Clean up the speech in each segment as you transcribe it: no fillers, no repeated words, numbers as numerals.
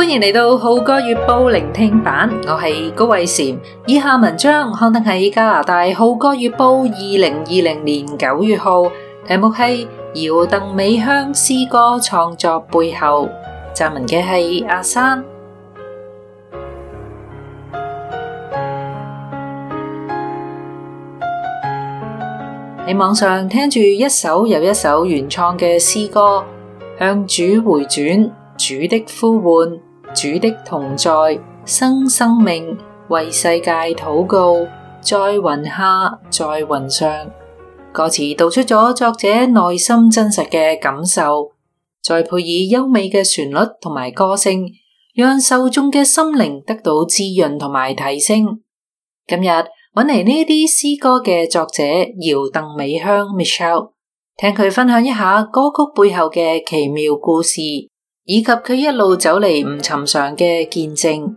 歡迎嚟到浩哥月報聆聽版，我係高慧嬋。以下文章刊登喺加拿大浩哥月報2020年9月號，題目係姚鄧美香詩歌創作背後，撰文嘅係阿珊。喺網上聽住一首又一首原創嘅詩歌，向主回轉，主的呼喚，主的同在，生命，為世界禱告，在雲下，在雲上。歌詞道出咗作者內心真實嘅感受，再配以優美嘅旋律同埋歌聲，讓受眾嘅心靈得到滋潤同埋提升。今日搵嚟呢啲詩歌嘅作者姚鄧美香 Michelle， 聽佢分享一下歌曲背後嘅奇妙故事，以及佢一路走嚟唔尋常嘅見證。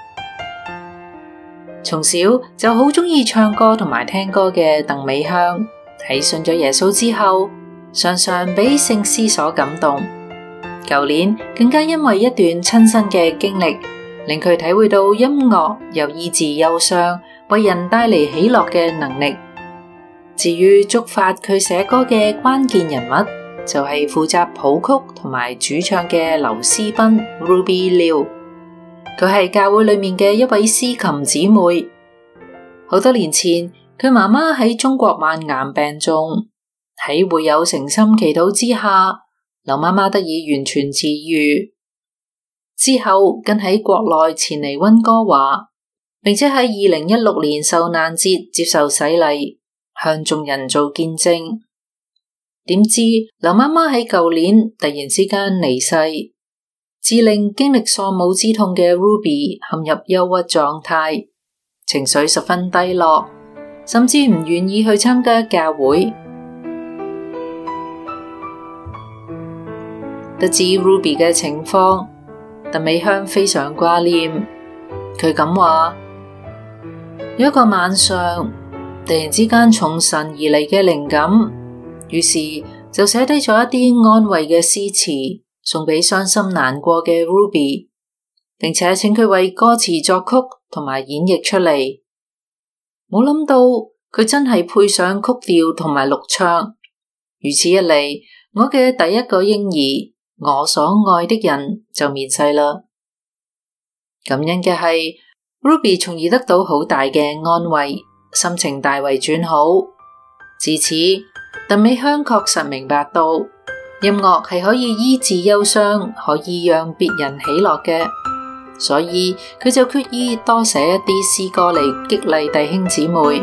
從小就好鍾意唱歌同埋聽歌嘅鄧美香，喺信咗耶穌之後，常常俾聖詩所感動。舊年更加因為一段親身嘅經歷，令佢體會到音樂由醫治憂傷，為人帶嚟喜樂嘅能力。至於觸發佢寫歌嘅關鍵人物，就係負責譜曲同埋主唱嘅劉詩彬 Ruby Liu。佢係教會裏面嘅一位司琴姊妹。好多年前，佢媽媽喺中國患癌病重，喺會友誠心祈禱之下，劉媽媽得以完全治癒。之後更喺國內前嚟溫哥華，並且喺2016年受難節接受洗禮，向眾人做見證。點知劉媽媽喺舊年突然之間離世，致令經歷喪母之痛嘅 Ruby 陷入憂鬱狀態，情緒十分低落，甚至唔願意去參加教會。得知 Ruby 嘅情況，鄧美香非常掛念。佢咁話：有一個晚上，突然之間從神而嚟嘅靈感，於是就寫低咗一啲安慰嘅詩詞，送俾傷心難過嘅 Ruby， 並且請佢為歌詞作曲同埋演繹出嚟。冇諗到佢真係配上曲調同埋錄唱，如此一嚟，我嘅第一個嬰兒，我所愛的人就面世啦。感恩嘅係 Ruby 從而得到好大嘅安慰，心情大為轉好。自此，鄧美香確實明白到音樂係可以醫治憂傷，可以讓別人喜樂嘅，所以佢就決意多寫一啲詩歌嚟激勵弟兄姊妹。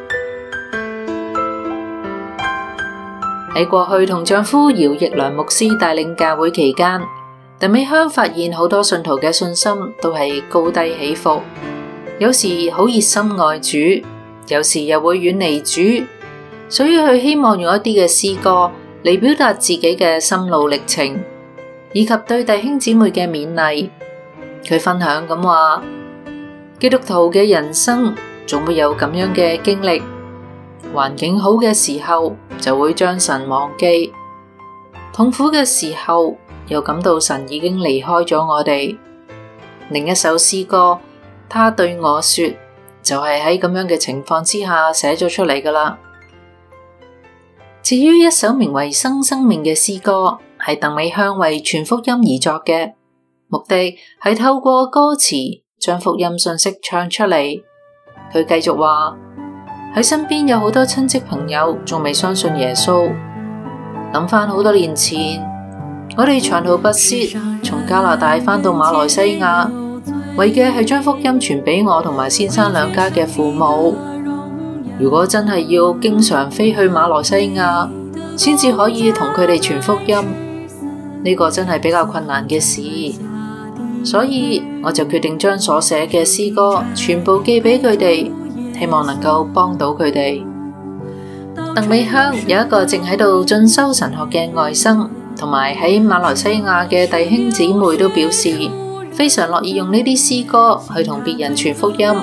喺過去同丈夫姚奕良牧師帶領教會期間，鄧美香發現好多信徒嘅信心都係高低起伏，有時好熱心愛主，有時又會遠離主，所以佢希望用一啲嘅詩歌嚟表達自己嘅心路歷程，以及對弟兄姊妹嘅勉勵。佢分享咁話：基督徒嘅人生總會有咁樣嘅經歷，環境好嘅時候就會將神忘記，痛苦嘅時候又感到神已經離開咗我哋。另一首詩歌，他對我說，就係喺咁樣嘅情況之下寫咗出嚟㗎喇。至於一首名為生命嘅詩歌，係鄧美香為傳福音而作嘅，目的係透過歌詞將福音信息唱出嚟。佢繼續話：喺身邊有好多親戚朋友仲未相信耶穌，諗返好多年前，我哋長途跋涉從加拿大返到馬來西亞，為嘅係將福音傳俾我同埋先生兩家嘅父母。如果真係要經常飛去馬來西亞，先至可以同佢哋傳福音，呢個真係比較困難嘅事。所以我就決定將所寫嘅詩歌全部寄俾佢哋，希望能夠幫到佢哋。鄧美香有一個正喺度進修神學嘅外甥，同埋喺馬來西亞嘅弟兄姊妹都表示非常樂意用呢啲詩歌去同別人傳福音。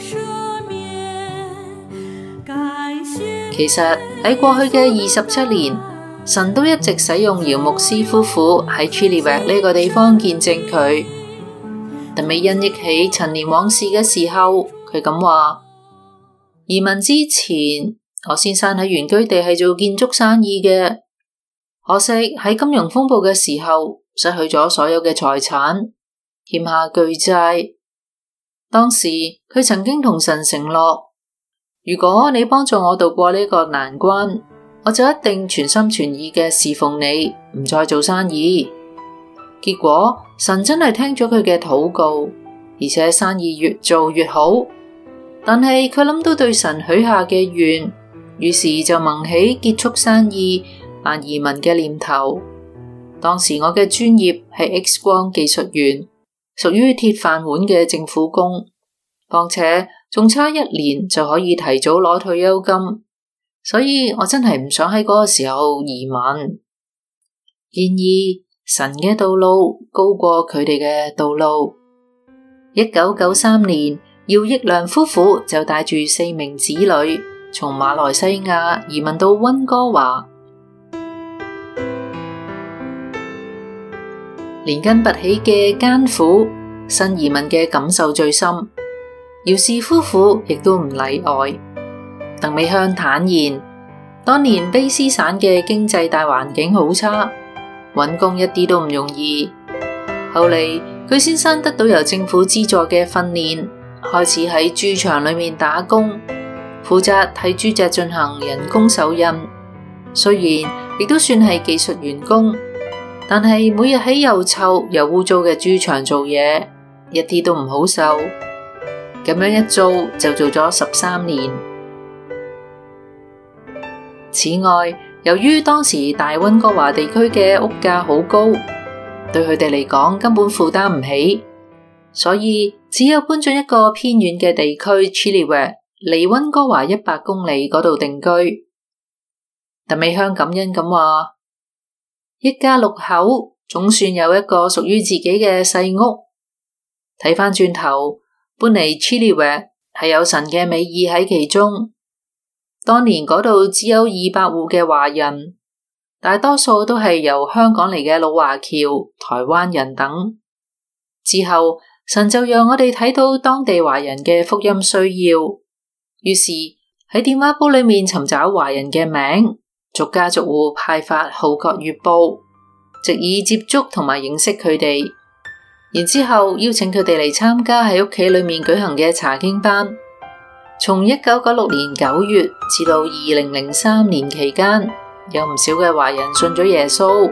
其實喺過去嘅27年，神都一直使用姚牧師夫婦喺 Chilliwack 呢個地方見證佢。 鄧美欣憶起陳年往事嘅時候，佢咁話：移民之前，我先生喺原居地係做建築生意嘅，可惜喺金融風暴嘅時候失去咗所有嘅財產，欠下巨債。當時佢曾經同神承諾，如果你幫助我渡過呢個難關，我就一定全心全意嘅侍奉你，唔再做生意。結果神真係聽咗佢嘅禱告，而且生意越做越好。但係佢諗到對神許下嘅願，於是就萌起結束生意辦移民嘅念頭。當時我嘅專業係 X 光技術員，屬於鐵飯碗嘅政府工，況且仲差1年就可以提早攞退休金，所以我真係唔想喺嗰個時候移民。然而神嘅道路高過佢哋嘅道路。1993年，姚奕良夫婦就帶住4名子女從馬來西亞移民到溫哥華。連根拔起嘅艱苦，新移民嘅感受最深。姚氏夫婦亦都唔例外。鄧美香坦言，當年卑詩省嘅經濟大環境好差，搵工一啲都唔容易。後嚟佢先生得到由政府資助嘅訓練，開始喺豬場裏面打工，負責替豬隻進行人工手印。雖然亦都算係技術員工，但係每日喺又臭又污糟嘅豬場做嘢，一啲都唔好受。咁樣一做就做咗13年。此外，由於當時大溫哥華地區嘅屋價好高，對佢哋嚟講根本負擔唔起，所以只有搬進一個偏遠嘅地區 Chilliwack， 離溫哥華100公里嗰度定居。鄧美香感恩咁話：一家6口總算有一個屬於自己嘅細屋。睇返轉頭，搬嚟 Chilliwack 係有神嘅美意喺其中。當年嗰度只有200戶嘅華人，大多數都係由香港嚟嘅老華僑、台灣人等。之後神就讓我哋睇到當地華人嘅福音需要，於是喺電話簿裏面尋找華人嘅名，逐家逐戶派發《號角月報》，藉以接觸同埋認識佢哋。然之後邀請佢哋嚟參加喺屋企裏面舉行嘅查經班。從1996年9月至到2003年期間，有唔少嘅華人信咗耶穌。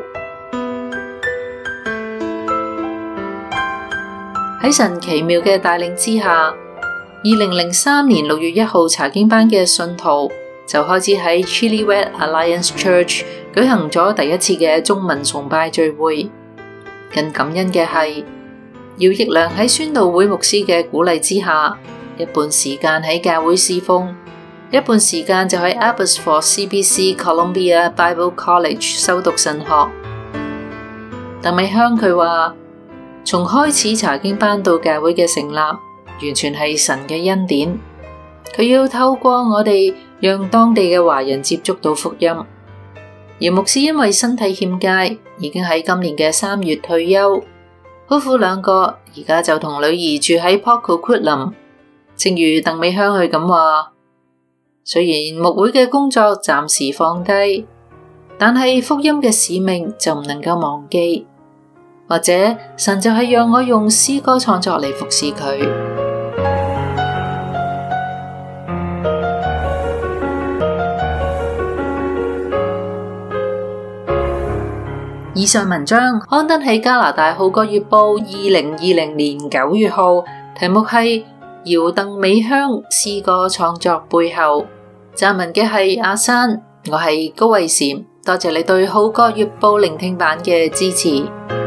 喺神奇妙嘅帶領之下，2003年6月1號查經班嘅信徒就開始喺 Chilliwack Alliance Church 舉行咗第一次嘅中文崇拜聚會。更感恩嘅係，姚奕良喺宣道會牧師嘅鼓勵之下，一半時間喺教會侍奉，一半時間就喺 Abbotsford CBC Columbia Bible College 修讀神學。鄧美香佢話，從開始查經班到教會嘅成立，完全係神嘅恩典。佢要透過我哋，讓當地嘅華人接觸到福音。姚牧師因為身體欠佳，已經喺今年嘅3月退休。夫婦2個而家就同女兒住喺 Port Coquitlam。正如鄧美香佢咁話，雖然牧會嘅工作暫時放低，但係福音嘅使命就唔能夠忘記。或者神就係讓我用詩歌創作嚟服侍佢。以上文章刊登喺加拿大《號角月報》2020年9月號，題目係姚鄧美香詩歌創作背後。撰文嘅係阿珊，我係高慧嬋，多謝你對《號角月報》聆聽版嘅支持。